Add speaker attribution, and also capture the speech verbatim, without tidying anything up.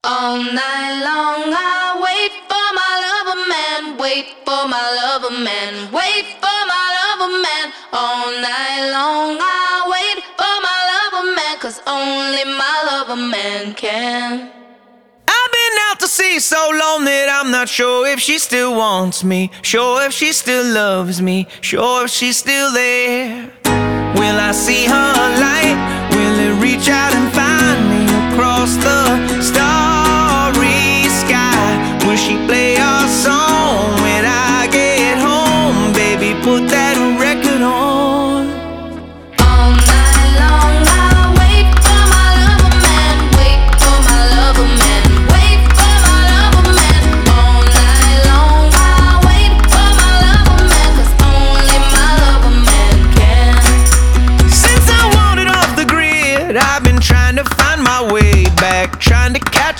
Speaker 1: All night long I wait for my lover man, wait for my lover man, wait for my lover man. All night long I wait for my lover man, 'cause only my lover man can.
Speaker 2: I've been out to sea so long that I'm not sure if she still wants me, sure if she still loves me, sure if she's still there. Will I see her light? Will it reach out and find me across the